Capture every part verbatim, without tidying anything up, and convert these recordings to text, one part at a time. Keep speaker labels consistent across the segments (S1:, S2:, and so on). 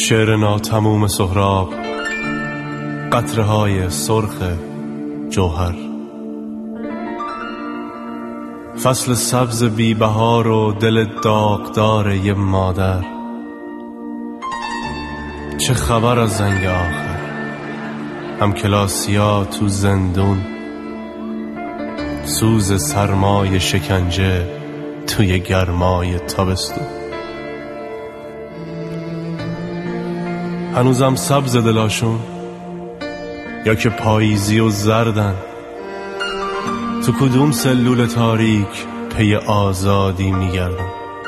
S1: شعر ناتموم سهراب، قطره های سرخ جوهر. فصل سبز بی بهار و دل داغدار یه مادر. چه خبر از زنگ آخر، هم کلاسیا تو زندون، سوز سرمای شکنجه توی گرمای تابستون. هنوزم سبز دلاشون یا که پاییزی و زردن؟ تو کدوم سلول تاریک پی آزادی میگردن؟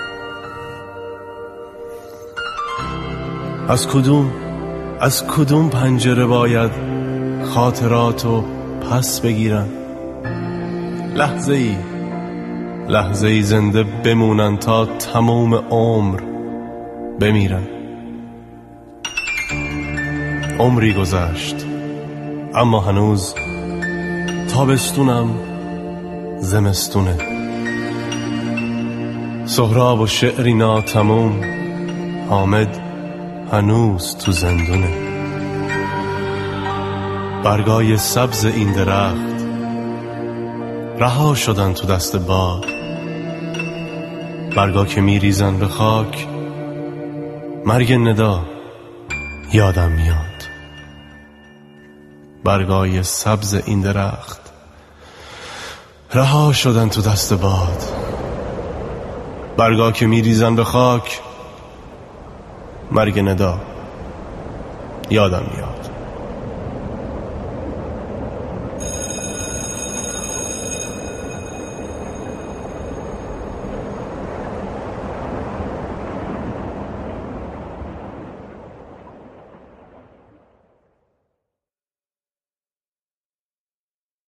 S1: از کدوم از کدوم پنجره باید خاطراتو پس بگیرن؟ لحظه ای لحظه ای زنده بمونن تا تموم عمر بمیرن. عمری گذشت اما هنوز تابستونم زمستونه. سهراب و شعری ناتموم، حامد هنوز تو زندونه. برگای سبز این درخت رها شدن تو دست باد. برگا که میریزن به خاک، مرگ ندا یادم میاد. برگای سبز این درخت رها شدن تو دست باد. برگا که میریزن به خاک، مرگ ندا یادم میاد.